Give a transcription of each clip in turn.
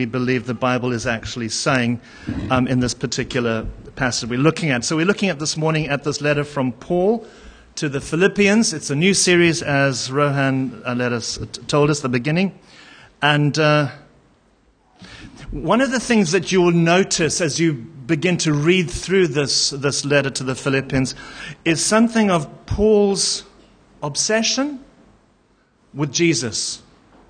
we believe the Bible is actually saying in this particular passage we're looking at. So we're looking at this morning at this letter from Paul to the Philippians. It's a new series, as Rohan told us at the beginning. And one of the things that you will notice as you begin to read through this letter to the Philippians is something of Paul's obsession with Jesus.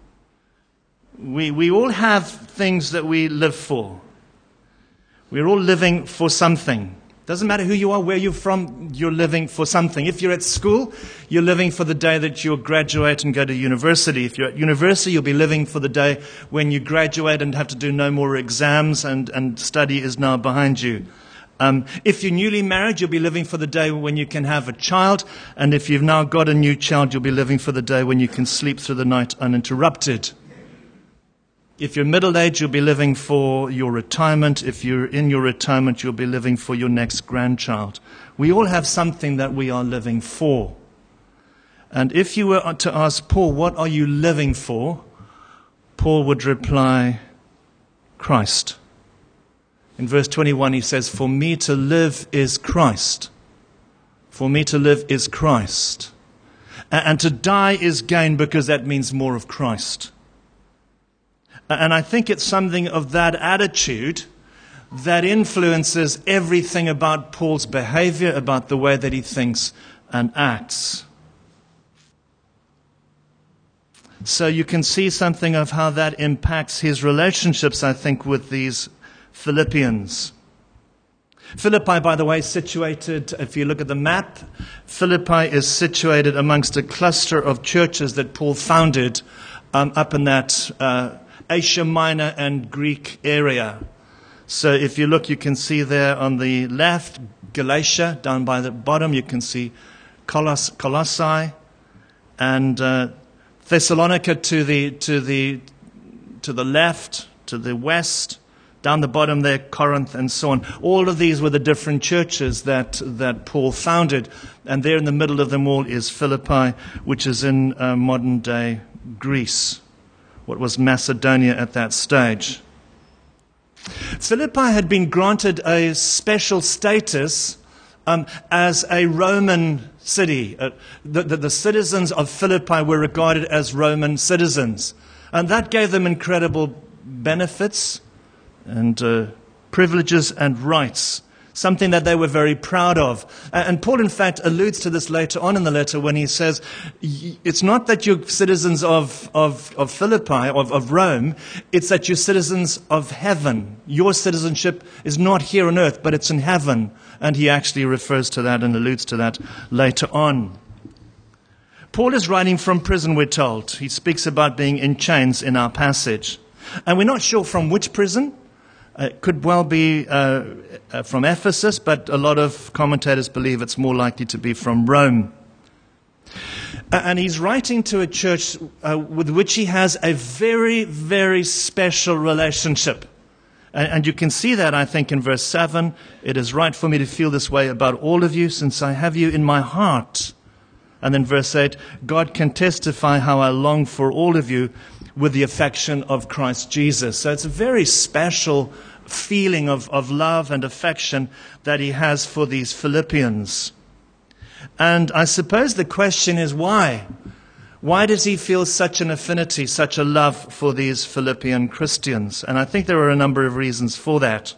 We all have things that we live for. We're all living for something. Doesn't matter who you are, where you're from, you're living for something. If you're at school, you're living for the day that you'll graduate and go to university. If you're at university, you'll be living for the day when you graduate and have to do no more exams and study is now behind you. If you're newly married, you'll be living for the day when you can have a child. And if you've now got a new child, you'll be living for the day when you can sleep through the night uninterrupted. If you're middle-aged, you'll be living for your retirement. If you're in your retirement, you'll be living for your next grandchild. We all have something that we are living for. And if you were to ask Paul, what are you living for? Paul would reply, Christ. In verse 21, he says, for me to live is Christ. For me to live is Christ. And to die is gain, because that means more of Christ. And I think it's something of that attitude that influences everything about Paul's behavior, about the way that he thinks and acts. So you can see something of how that impacts his relationships, I think, with these Philippians. Philippi, by the way, is situated, if you look at the map, Philippi is situated amongst a cluster of churches that Paul founded up in that Asia Minor and Greek area. So if you look, you can see there on the left, Galatia, down by the bottom, you can see Colossae, and Thessalonica to the left, to the west, down the bottom there, Corinth, and so on. All of these were the different churches that Paul founded, and there in the middle of them all is Philippi, which is in modern-day Greece. What was Macedonia at that stage. Philippi had been granted a special status as a Roman city. The citizens of Philippi were regarded as Roman citizens. And that gave them incredible benefits and privileges and rights, something that they were very proud of. And Paul, in fact, alludes to this later on in the letter when he says, it's not that you're citizens of Philippi, of Rome, it's that you're citizens of heaven. Your citizenship is not here on earth, but it's in heaven. And he actually refers to that and alludes to that later on. Paul is writing from prison, we're told. He speaks about being in chains in our passage. And we're not sure from which prison. It could well be from Ephesus, but a lot of commentators believe it's more likely to be from Rome. And he's writing to a church with which he has a very, very special relationship. And you can see that, I think, in verse 7. It is right for me to feel this way about all of you, since I have you in my heart. And then verse 8, God can testify how I long for all of you with the affection of Christ Jesus. So it's a very special feeling of love and affection that he has for these Philippians. And I suppose the question is why? Why does he feel such an affinity, such a love for these Philippian Christians? And I think there are a number of reasons for that.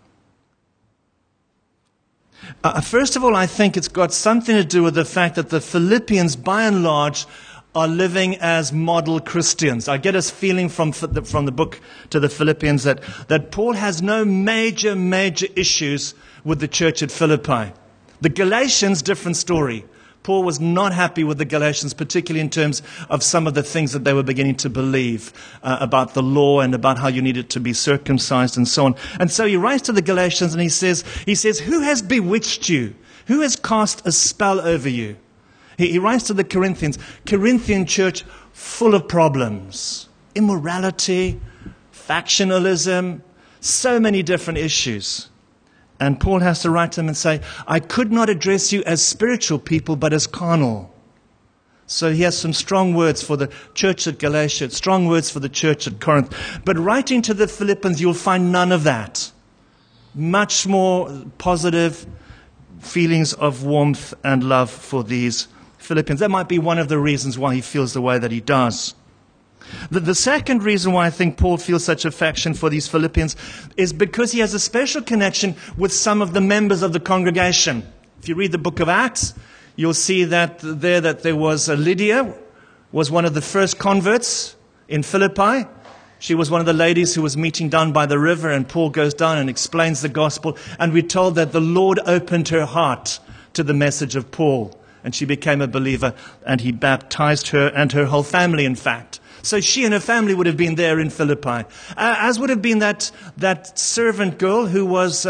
First of all, I think it's got something to do with the fact that the Philippians, by and large, are living as model Christians. I get a feeling from the book to the Philippians that Paul has no major issues with the church at Philippi. The Galatians, different story. Paul was not happy with the Galatians, particularly in terms of some of the things that they were beginning to believe about the law and about how you needed to be circumcised and so on. And so he writes to the Galatians and he says, who has bewitched you? Who has cast a spell over you? He writes to the Corinthian church full of problems, immorality, factionalism, so many different issues. And Paul has to write to them and say, I could not address you as spiritual people, but as carnal. So he has some strong words for the church at Galatia, strong words for the church at Corinth. But writing to the Philippians, you'll find none of that. Much more positive feelings of warmth and love for these Philippians. That might be one of the reasons why he feels the way that he does. The second reason why I think Paul feels such affection for these Philippians is because he has a special connection with some of the members of the congregation. If you read the book of Acts, you'll see that there was Lydia, was one of the first converts in Philippi. She was one of the ladies who was meeting down by the river, and Paul goes down and explains the gospel. And we're told that the Lord opened her heart to the message of Paul, and she became a believer, and he baptized her and her whole family, in fact. So she and her family would have been there in Philippi, as would have been that servant girl who was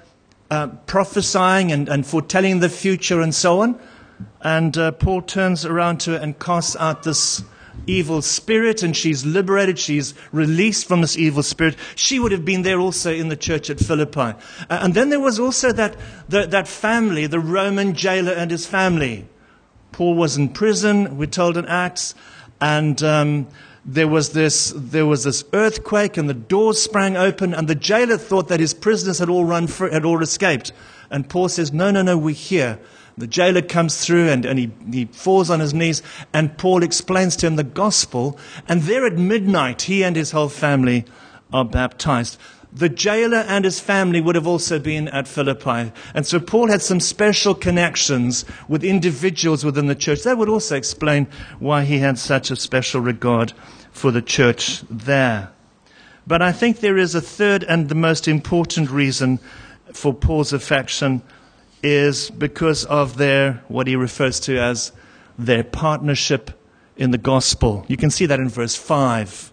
prophesying and foretelling the future and so on. And Paul turns around to her and casts out this evil spirit, and she's liberated. She's released from this evil spirit. She would have been there also in the church at Philippi. And then there was also that family, the Roman jailer and his family. Paul was in prison, we're told in Acts, and there was this earthquake, and the doors sprang open, and the jailer thought that his prisoners had all run free, had all escaped. And Paul says, no, we're here. The jailer comes through, and he falls on his knees, and Paul explains to him the gospel, and there at midnight, he and his whole family are baptized. The jailer and his family would have also been at Philippi. And so Paul had some special connections with individuals within the church. That would also explain why he had such a special regard for the church there. But I think there is a third and the most important reason for Paul's affection is because of what he refers to as their partnership in the gospel. You can see that in verse 5.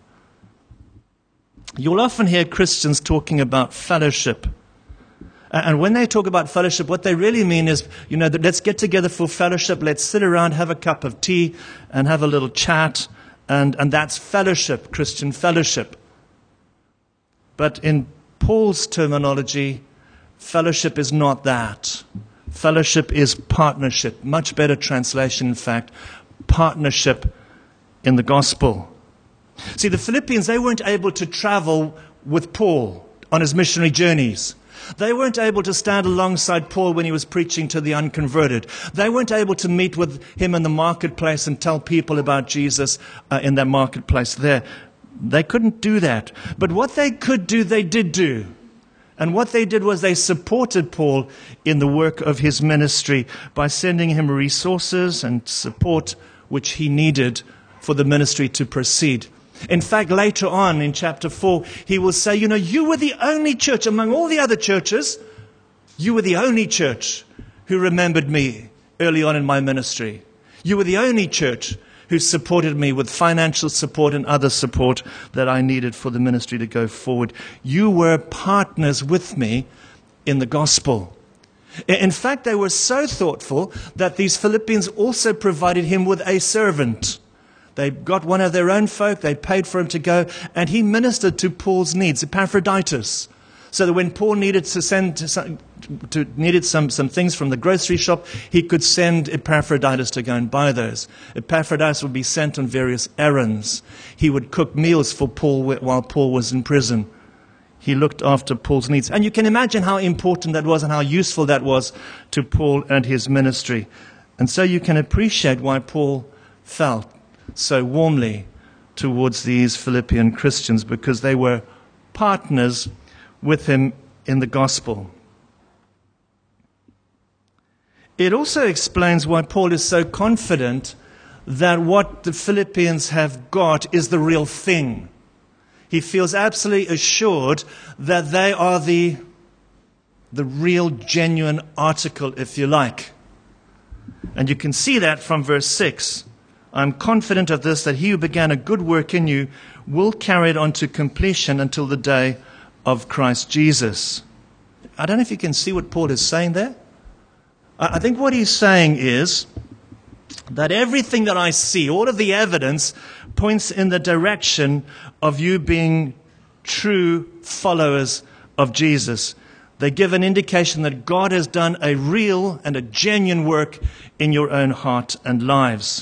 You'll often hear Christians talking about fellowship. And when they talk about fellowship, what they really mean is, let's get together for fellowship, let's sit around, have a cup of tea, and have a little chat, and that's fellowship, Christian fellowship. But in Paul's terminology, fellowship is not that. Fellowship is partnership. Much better translation, in fact, partnership in the gospel. See, the Philippians, they weren't able to travel with Paul on his missionary journeys. They weren't able to stand alongside Paul when he was preaching to the unconverted. They weren't able to meet with him in the marketplace and tell people about Jesus in that marketplace there. They couldn't do that. But what they could do, they did do. And what they did was they supported Paul in the work of his ministry by sending him resources and support which he needed for the ministry to proceed. In fact, later on in chapter 4, he will say, you were the only church among all the other churches. You were the only church who remembered me early on in my ministry. You were the only church who supported me with financial support and other support that I needed for the ministry to go forward. You were partners with me in the gospel. In fact, they were so thoughtful that these Philippians also provided him with a servant. They got one of their own folk, they paid for him to go, and he ministered to Paul's needs, Epaphroditus. So that when Paul needed some things from the grocery shop, he could send Epaphroditus to go and buy those. Epaphroditus would be sent on various errands. He would cook meals for Paul while Paul was in prison. He looked after Paul's needs. And you can imagine how important that was and how useful that was to Paul and his ministry. And so you can appreciate why Paul felt so warmly towards these Philippian Christians, because they were partners with him in the gospel. It also explains why Paul is so confident that what the Philippians have got is the real thing. He feels absolutely assured that they are the real, genuine article, if you like. And you can see that from verse 6. I'm confident of this, that he who began a good work in you will carry it on to completion until the day of Christ Jesus. I don't know if you can see what Paul is saying there. I think what he's saying is that everything that I see, all of the evidence, points in the direction of you being true followers of Jesus. They give an indication that God has done a real and a genuine work in your own heart and lives.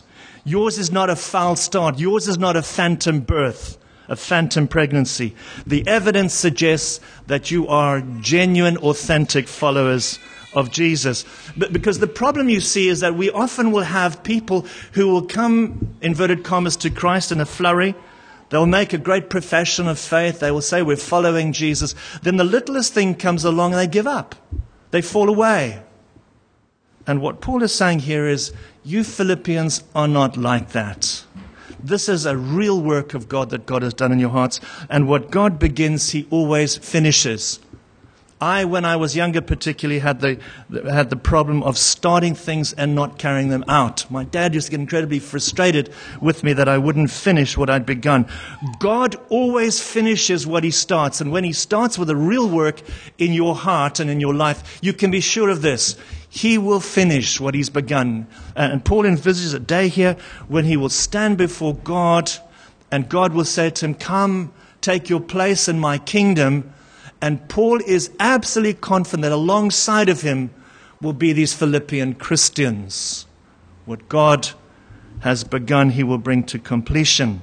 Yours is not a foul start. Yours is not a phantom birth, a phantom pregnancy. The evidence suggests that you are genuine, authentic followers of Jesus. But because the problem you see is that we often will have people who will come, inverted commas, to Christ in a flurry. They'll make a great profession of faith. They will say, we're following Jesus. Then the littlest thing comes along and they give up. They fall away. And what Paul is saying here is, you Philippians are not like that. This is a real work of God that God has done in your hearts. And what God begins, He always finishes. When I was younger particularly, had the problem of starting things and not carrying them out. My dad used to get incredibly frustrated with me that I wouldn't finish what I'd begun. God always finishes what He starts. And when He starts with a real work in your heart and in your life, you can be sure of this. He will finish what He's begun. And Paul envisages a day here when he will stand before God, and God will say to him, come, take your place in my kingdom. And Paul is absolutely confident that alongside of him will be these Philippian Christians. What God has begun, He will bring to completion.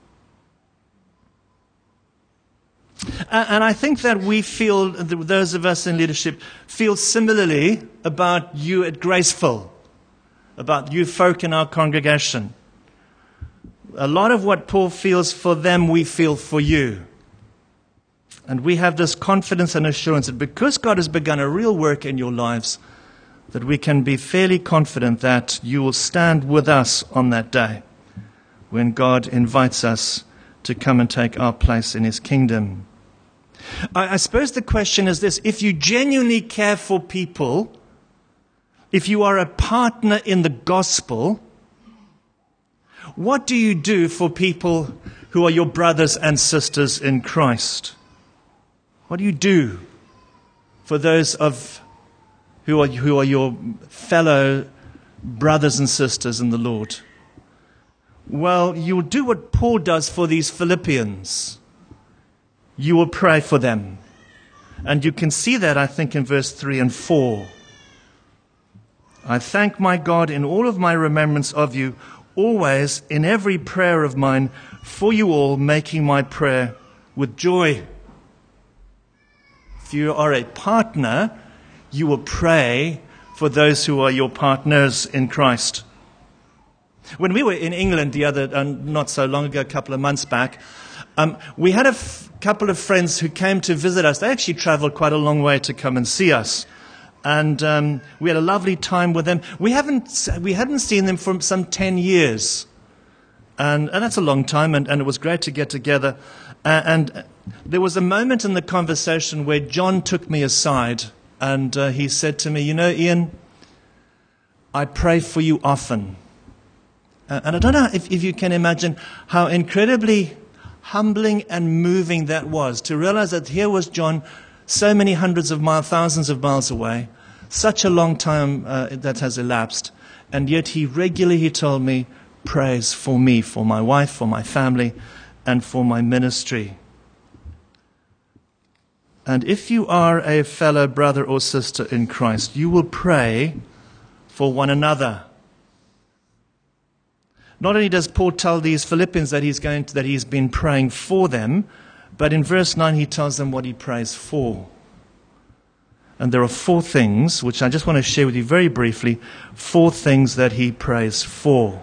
And I think that we feel, those of us in leadership, feel similarly about you at Graceful, about you folk in our congregation. A lot of what Paul feels for them, we feel for you. And we have this confidence and assurance that because God has begun a real work in your lives, that we can be fairly confident that you will stand with us on that day when God invites us to come and take our place in His kingdom. I suppose the question is this: if you genuinely care for people, if you are a partner in the gospel, what do you do for people who are your brothers and sisters in Christ? What do you do for those who are your fellow brothers and sisters in the Lord? Well, you'll do what Paul does for these Philippians. You will pray for them. And you can see that, I think, in verse 3 and 4. I thank my God in all of my remembrance of you, always in every prayer of mine, for you all, making my prayer with joy. If you are a partner, you will pray for those who are your partners in Christ. When we were in England not so long ago, a couple of months back, we had a couple of friends who came to visit us. They actually traveled quite a long way to come and see us. And we had a lovely time with them. We hadn't seen them for some 10 years. And that's a long time, and it was great to get together. And there was a moment in the conversation where John took me aside, and he said to me, you know, Ian, I pray for you often. And I don't know if you can imagine how incredibly humbling and moving that was, to realize that here was John, so many hundreds of miles, thousands of miles away, such a long time that has elapsed, and yet he regularly told me, prays for me, for my wife, for my family, and for my ministry. And if you are a fellow brother or sister in Christ, you will pray for one another. Not only does Paul tell these Philippians that he's been praying for them, but in verse 9 he tells them what he prays for. And there are 4 things, which I just want to share with you very briefly, 4 things that he prays for.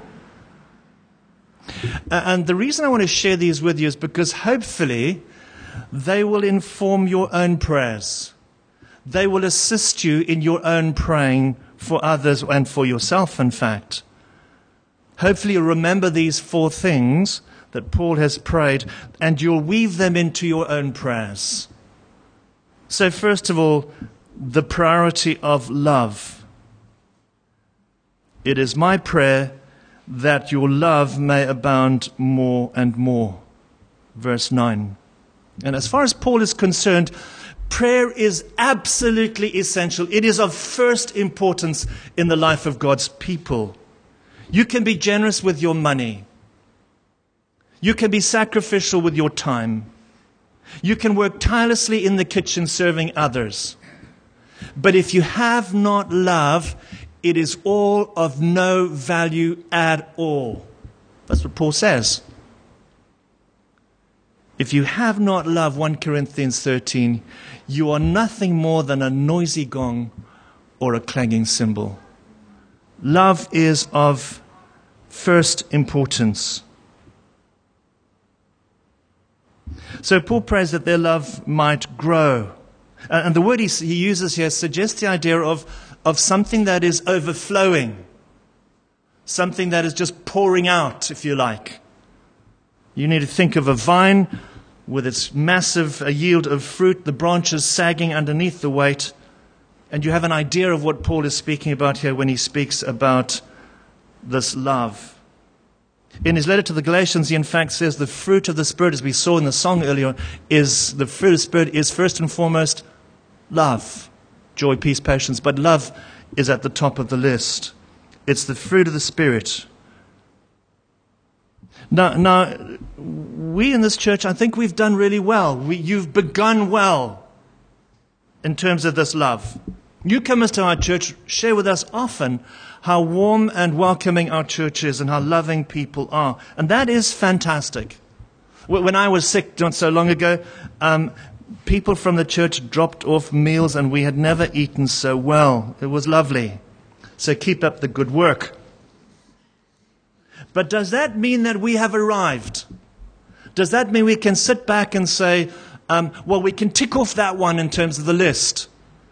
And the reason I want to share these with you is because hopefully they will inform your own prayers. They will assist you in your own praying for others and for yourself, in fact. Hopefully you'll remember these 4 things that Paul has prayed, and you'll weave them into your own prayers. So first of all, the priority of love. It is my prayer that your love may abound more and more. Verse 9. And as far as Paul is concerned, prayer is absolutely essential. It is of first importance in the life of God's people. You can be generous with your money. You can be sacrificial with your time. You can work tirelessly in the kitchen serving others. But if you have not love, it is all of no value at all. That's what Paul says. If you have not love, 1 Corinthians 13, you are nothing more than a noisy gong or a clanging cymbal. Love is of first importance. So Paul prays that their love might grow. And the word he uses here suggests the idea of something that is overflowing, something that is just pouring out, if you like. You need to think of a vine with its massive yield of fruit, the branches sagging underneath the weight, and you have an idea of what Paul is speaking about here when he speaks about this love. In his letter to the Galatians, he in fact says the fruit of the Spirit, as we saw in the song earlier, is the fruit of the Spirit is first and foremost love, joy, peace, patience, but love is at the top of the list. It's the fruit of the Spirit. Now, we in this church, I think we've done really well. You've begun well in terms of this love. Newcomers to our church share with us often how warm and welcoming our church is and how loving people are. And that is fantastic. When I was sick not so long ago, people from the church dropped off meals and we had never eaten so well. It was lovely. So keep up the good work. But does that mean that we have arrived? Does that mean we can sit back and say, well, we can tick off that one in terms of the list?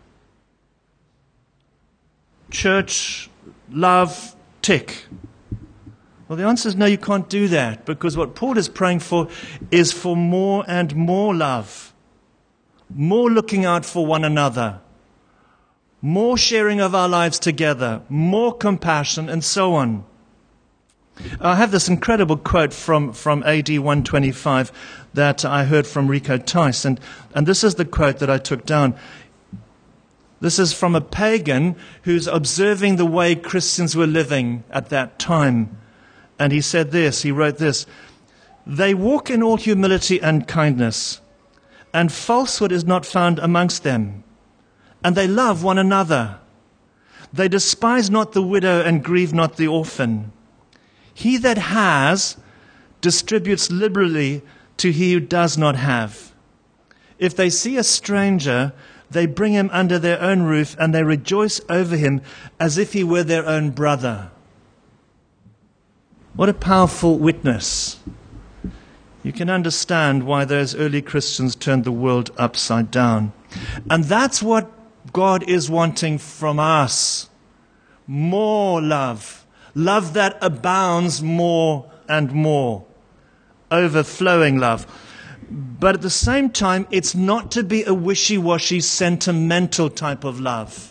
Church, love, tick. Well, the answer is no, you can't do that, because what Paul is praying for is for more and more love, more looking out for one another, more sharing of our lives together, more compassion, and so on. I have this incredible quote from AD 125 that I heard from Rico Tice, and this is the quote that I took down. This is from a pagan who's observing the way Christians were living at that time. And he said this, he wrote this: "They walk in all humility and kindness, and falsehood is not found amongst them. And they love one another. They despise not the widow and grieve not the orphan. He that has distributes liberally to he who does not have. If they see a stranger, they bring him under their own roof, and they rejoice over him as if he were their own brother." What a powerful witness. You can understand why those early Christians turned the world upside down. And that's what God is wanting from us. More love. Love that abounds more and more. Overflowing love. But at the same time, it's not to be a wishy-washy, sentimental type of love.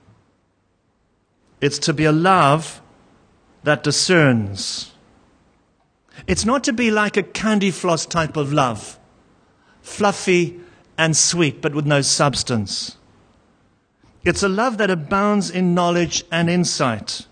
It's to be a love that discerns. It's not to be like a candy floss type of love. Fluffy and sweet, but with no substance. It's a love that abounds in knowledge and insight.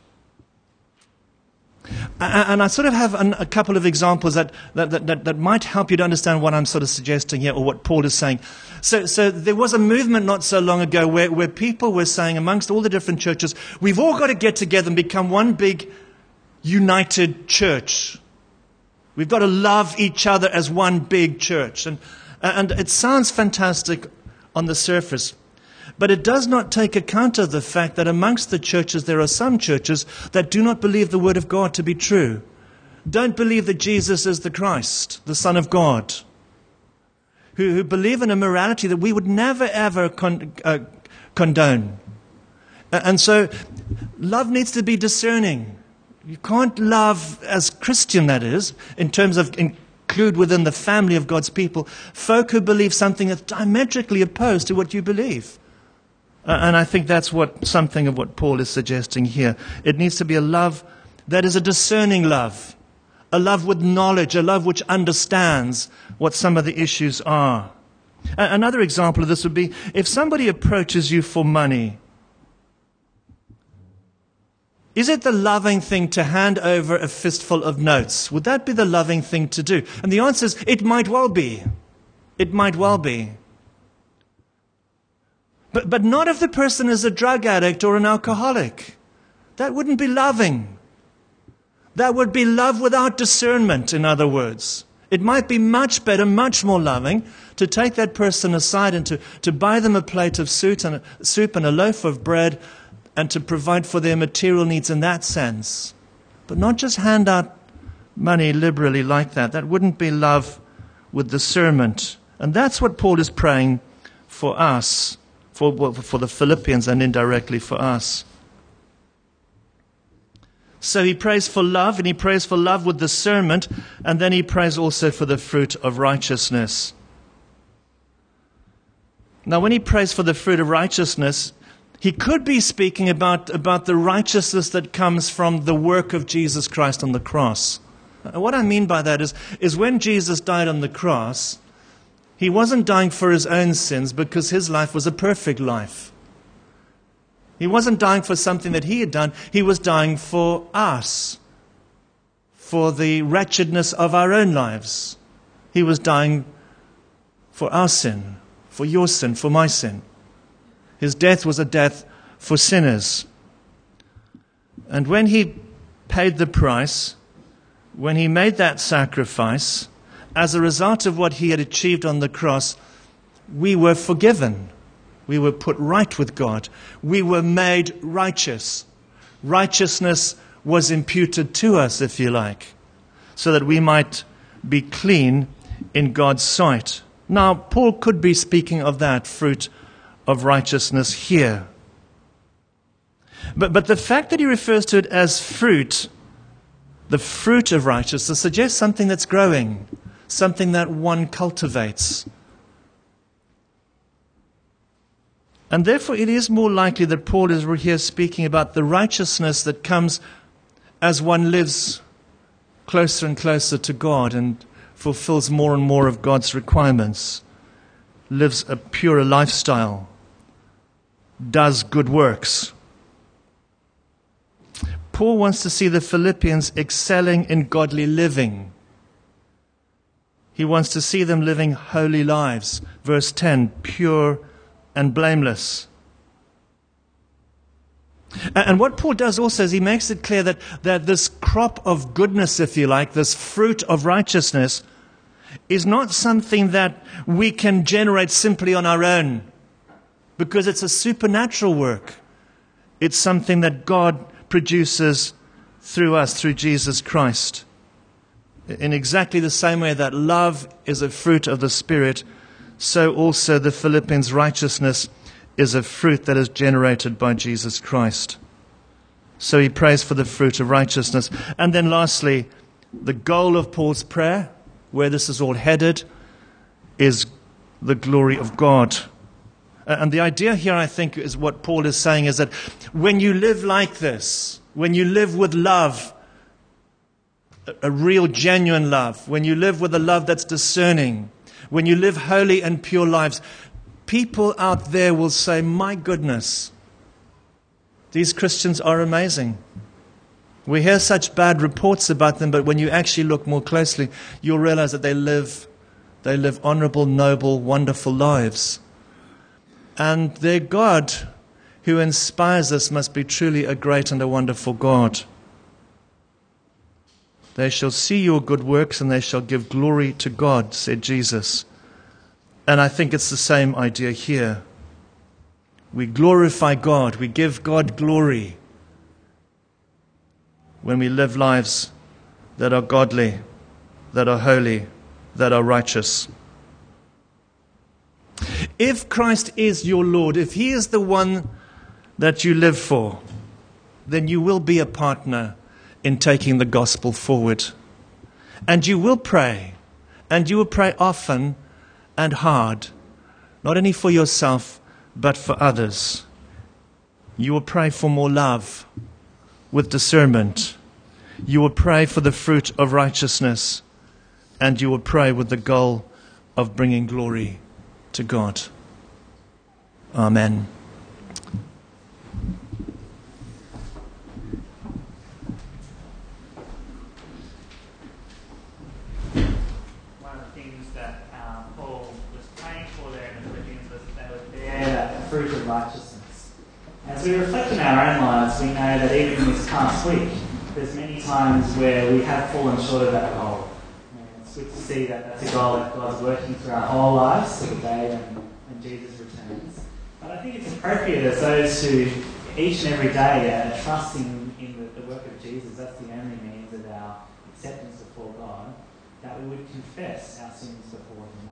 And I sort of have a couple of examples that might help you to understand what I'm sort of suggesting here, or what Paul is saying. So there was a movement not so long ago where people were saying, amongst all the different churches, we've all got to get together and become one big united church. We've got to love each other as one big church. And it sounds fantastic on the surface. But it does not take account of the fact that amongst the churches there are some churches that do not believe the Word of God to be true. Don't believe that Jesus is the Christ, the Son of God. Who believe in a morality that we would never ever condone. And so love needs to be discerning. You can't love as Christian, that is, in terms of include within the family of God's people, folk who believe something that's diametrically opposed to what you believe. And I think that's something of what Paul is suggesting here. It needs to be a love that is a discerning love, a love with knowledge, a love which understands what some of the issues are. Another example of this would be if somebody approaches you for money. Is it the loving thing to hand over a fistful of notes? Would that be the loving thing to do? And the answer is, it might well be. It might well be. But not if the person is a drug addict or an alcoholic. That wouldn't be loving. That would be love without discernment, in other words. It might be much better, much more loving to take that person aside and to buy them a plate of soup and a loaf of bread and to provide for their material needs in that sense. But not just hand out money liberally like that. That wouldn't be love with discernment. And that's what Paul is praying for us, for the Philippians and indirectly for us. So he prays for love, and he prays for love with discernment, and then he prays also for the fruit of righteousness. Now, when he prays for the fruit of righteousness, he could be speaking about the righteousness that comes from the work of Jesus Christ on the cross. What I mean by that is when Jesus died on the cross, he wasn't dying for his own sins because his life was a perfect life. He wasn't dying for something that he had done. He was dying for us, for the wretchedness of our own lives. He was dying for our sin, for your sin, for my sin. His death was a death for sinners. And when he paid the price, when he made that sacrifice, as a result of what he had achieved on the cross, we were forgiven. We were put right with God. We were made righteous. Righteousness was imputed to us, if you like, so that we might be clean in God's sight. Now, Paul could be speaking of that fruit of righteousness here. But the fact that he refers to it as fruit, the fruit of righteousness, suggests something that's growing, something that one cultivates. And therefore it is more likely that Paul is here speaking about the righteousness that comes as one lives closer and closer to God and fulfills more and more of God's requirements, lives a purer lifestyle, does good works. Paul wants to see the Philippians excelling in godly living. He wants to see them living holy lives. Verse 10, pure and blameless. And what Paul does also is he makes it clear that this crop of goodness, if you like, this fruit of righteousness, is not something that we can generate simply on our own, because it's a supernatural work. It's something that God produces through us, through Jesus Christ. In exactly the same way that love is a fruit of the Spirit, so also the Philippians' righteousness is a fruit that is generated by Jesus Christ. So he prays for the fruit of righteousness. And then lastly, the goal of Paul's prayer, where this is all headed, is the glory of God. And the idea here, I think, is what Paul is saying, is that when you live like this, when you live with love, a real genuine love, when you live with a love that's discerning, when you live holy and pure lives, people out there will say, my goodness, these Christians are amazing. We hear such bad reports about them, but when you actually look more closely, you'll realize that they live honorable, noble, wonderful lives. And their God, who inspires us, must be truly a great and a wonderful God. They shall see your good works and they shall give glory to God, said Jesus. And I think it's the same idea here. We glorify God. We give God glory when we live lives that are godly, that are holy, that are righteous. If Christ is your Lord, if he is the one that you live for, then you will be a partner in taking the gospel forward. And you will pray, and you will pray often and hard, not only for yourself, but for others. You will pray for more love with discernment. You will pray for the fruit of righteousness, and you will pray with the goal of bringing glory to God. Amen. One of the things that Paul was praying for there in the Philippians was that they would bear that fruit of righteousness. As we reflect in our own lives, we know that even this past week, there's many times where we have fallen short of that goal. And it's good to see that that's a goal that God's working through our whole lives to the day when Jesus returns. But I think it's appropriate as those who each and every day are trusting in the work of Jesus, that's the only means of our acceptance before God, that we would confess our sins before Him.